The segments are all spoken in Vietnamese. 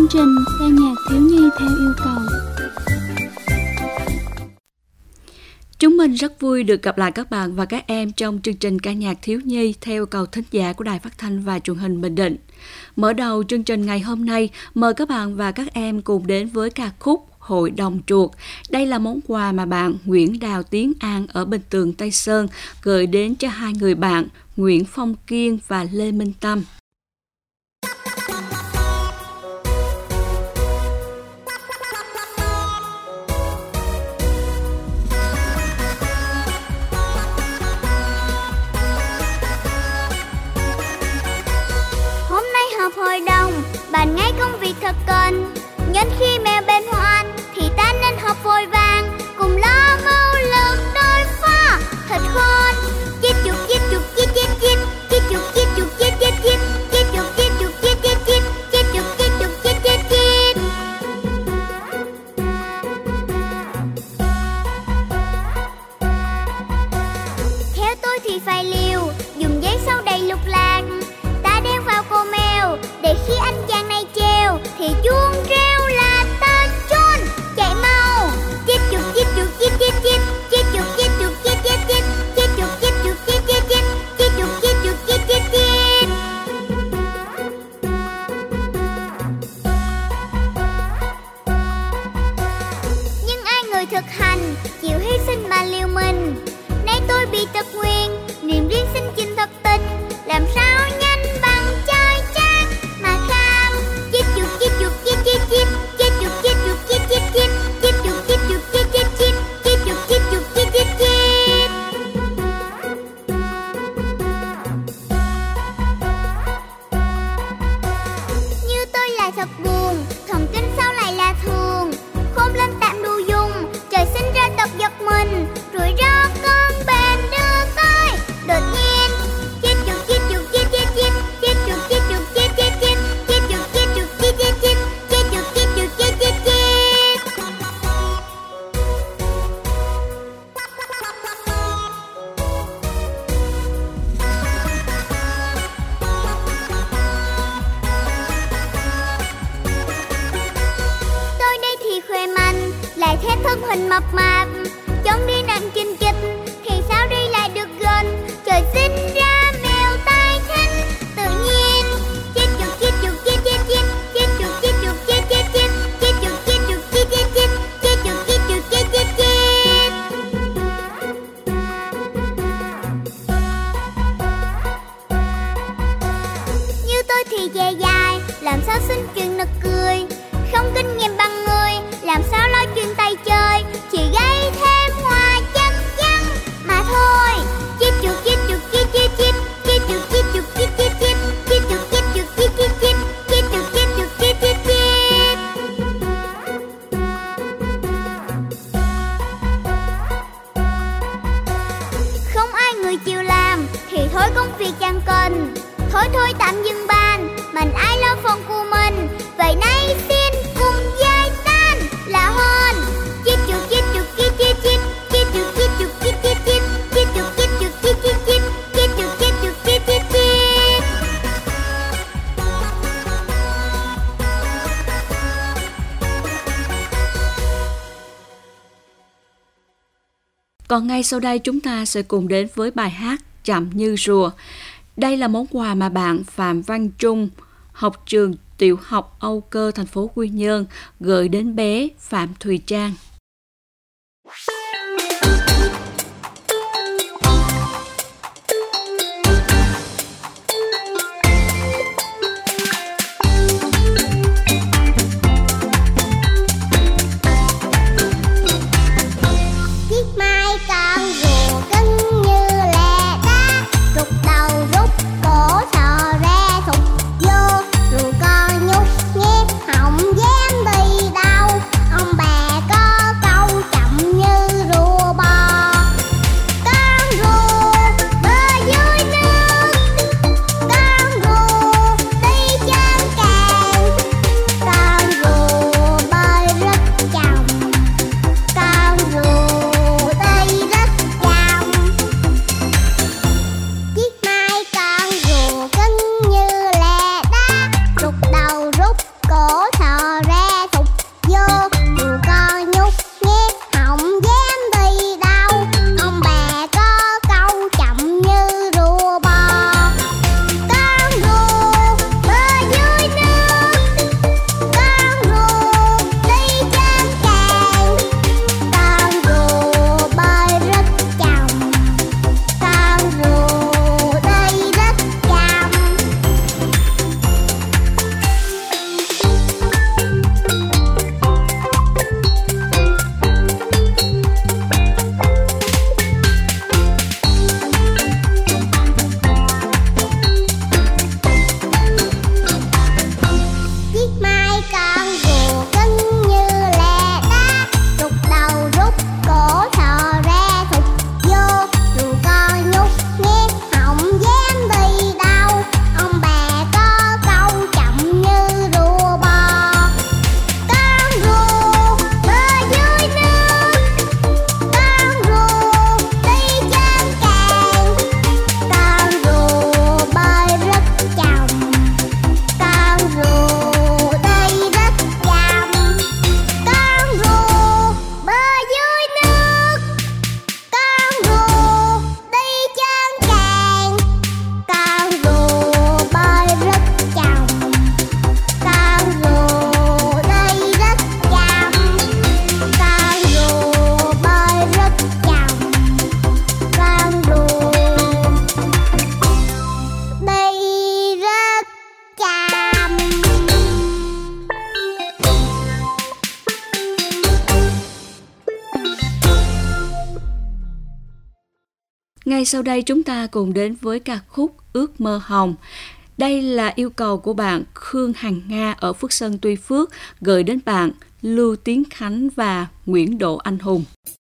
chương trình ca nhạc thiếu nhi theo yêu cầu. Chúng mình rất vui được gặp lại các bạn và các em trong chương trình ca nhạc thiếu nhi theo yêu cầu thính giả của Đài Phát thanh và Truyền hình Bình Định. Mở đầu chương trình ngày hôm nay, mời các bạn và các em cùng đến với ca khúc Hội đồng chuột. Đây là món quà mà bạn Nguyễn Đào Tiến An ở Bình Tường, Tây Sơn gửi đến cho hai người bạn Nguyễn Phong Kiên và Lê Minh Tâm. Hôm nay họp hội đồng, bàn ngay công việc thật cần. Nhân khi mèo bên hoan thì ta nên họp vội vàng, cùng lo mưu lược đối phó thật khôn. Chít chuột chít chuột chít chít chít, chít chuột chít chuột chít chít chít, chít chuột chít chuột chít chít chít, chít chuột chít chuột chít chít chít. Theo tôi thì phải liều, dùng giấy sau đầy lục lạc. Ta đeo vào cô mèo để khi anh chàng này treo thì chuông reo là ta chôn chạy mau. Chít chuột chít chuột chít chít chít, chít chuột chít chuột chít chít chít, chít chuột chít chuột chít chít chít, chít chuột chít chuột chít chít chít. Nhưng ai người thực hành chịu hy sinh mà liều mình. Nay tôi bị tật nguyền, niềm riêng xin trình thật tình, làm sao nhanh bằng chơi trang mà kham. Chít chuột chít chuột chít chít chít, chít chuột chít chuột chít chít chít, chít chuột chít chuột chít chít chít, chít chuột chít chuột chít chít chít. Như tôi lại thật buồn, thần kinh sao lại là thường. Khôn lên tạm đủ dùng, trời sinh ra tật giật mình, rủi ro con bền đưa tới đột nhiên. Chít chuột chít chuột chít chít chít, chít chuột chít chuột chít chít chít, chít chuột chít chuột chít chít chít, chít chuột chít chuột chít chít chít. Tôi đây thì khỏe mạnh, lại thêm thân hình mập mạp, chân đi nặng chình chịch thì sao đi lại được gần. Trời sinh ra mèo tai thanh tự nhiên. Chít chuột chít chuột chít chít chít, chít chuột chít chuột chít chít chít, chít chuột chít chuột chít chít chít, chít chuột chít chuột chít chít chít. Như tôi thì dè dài, làm sao xin chuyện nực cười. Không kinh nghiệm bằng người, làm sao lo chuyện tay chơi, chỉ gây thêm hòa chân chân mà thôi. Chít chuột chít chuột chít chít chít, chít chuột chít chuột chít chít chít, chít chuột chít chuột chít chít chít, chít chuột chít chuột chít chít chít. Không ai người chịu làm thì thôi công việc chẳng cần. Thôi tạm dừng bàn, mình ai lo phần của mình. Vậy nay xin cùng giai tan là hôn. Chít chuột chít chuột chít chít chít, chít chuột chít chuột chít chít chít, chít chuột chít chuột chít chít chít, chít chuột chít chuột chít chít chít. Còn ngay sau đây chúng ta sẽ cùng đến với bài hát Chậm như rùa. Đây là món quà mà bạn Phạm Văn Trung, học trường tiểu học Âu Cơ, thành phố Quy Nhơn gửi đến bé Phạm Thùy Trang. Chiếc mai con rùa cứng như lè đá, rụt đầu rút cổ sò ra thụt vô, rùa con nhút nhát họng dám đi đâu. Ông bà có Ngay sau đây chúng ta cùng đến với ca khúc Ước Mơ Hồng. Đây là yêu cầu của bạn Khương Hằng Nga ở Phước Sơn, Tuy Phước gửi đến bạn Lưu Tiến Khánh và Nguyễn Độ Anh Hùng.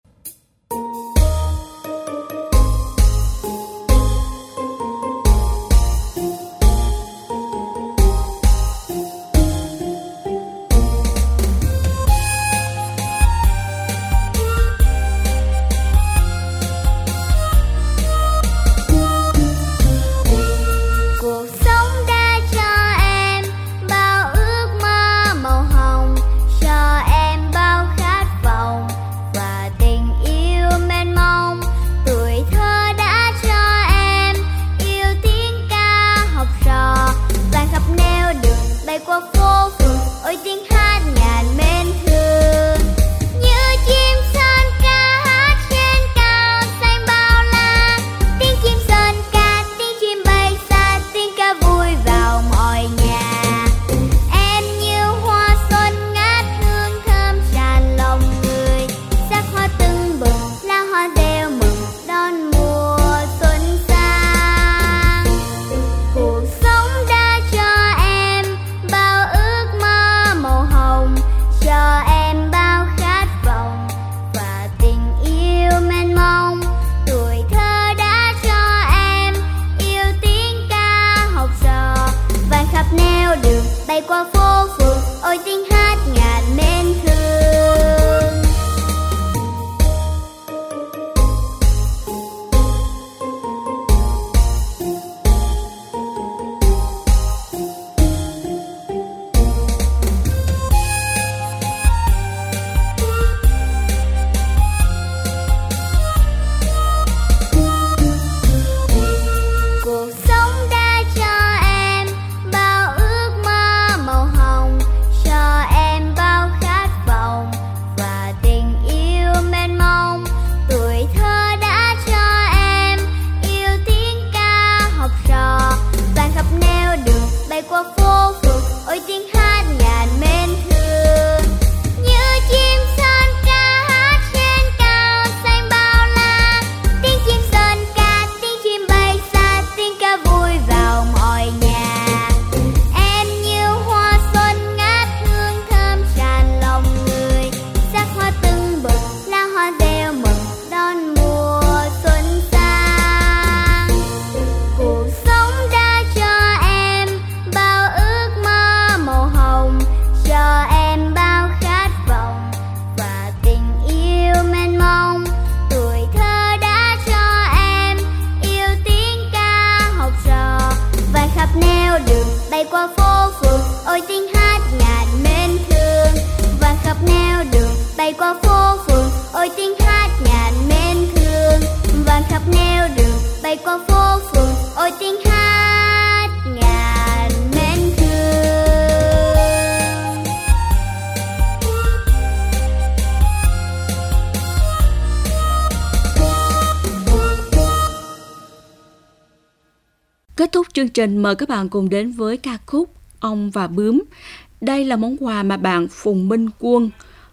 Kết thúc chương trình, mời các bạn cùng đến với ca khúc Ong và Bướm. Đây là món quà mà bạn Phùng Minh Quân,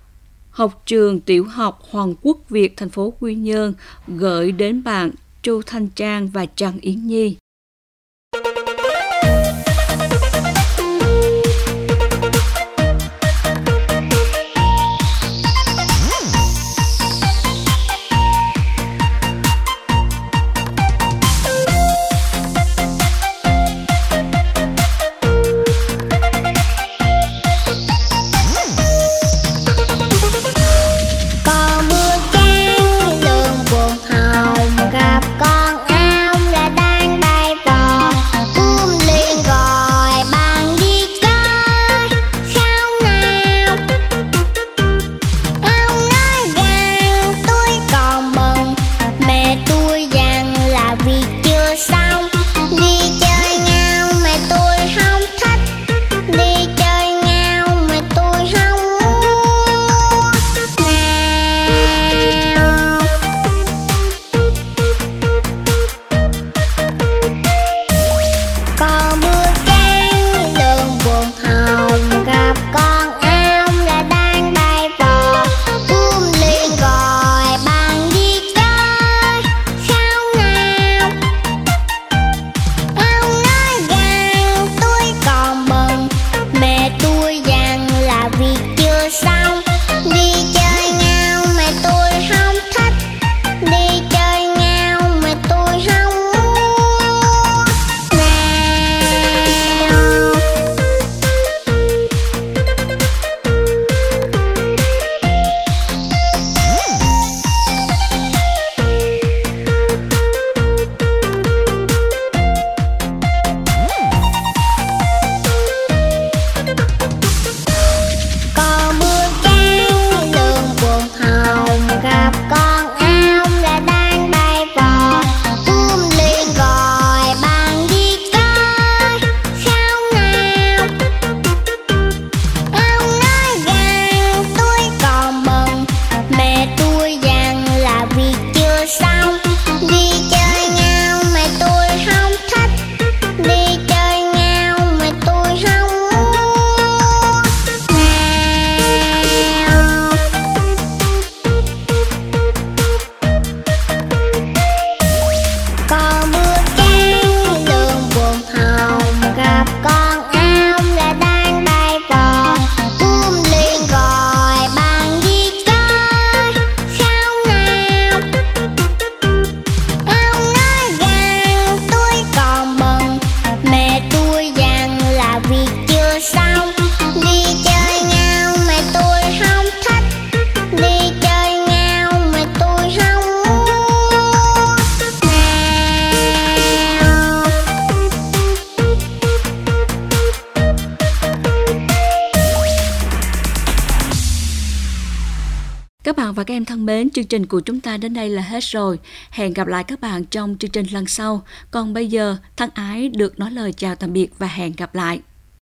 học trường tiểu học Hoàng Quốc Việt, thành phố Quy Nhơn gửi đến bạn Chu Thanh Trang và Trần Yến Nhi. Con bước trắng lượn quần hồng, gặp con ong là đang bay và các em thân mến, chương trình của chúng ta đến đây là hết rồi. Hẹn gặp lại các bạn trong chương trình lần sau. Còn bây giờ, thân ái được nói lời chào tạm biệt và hẹn gặp lại.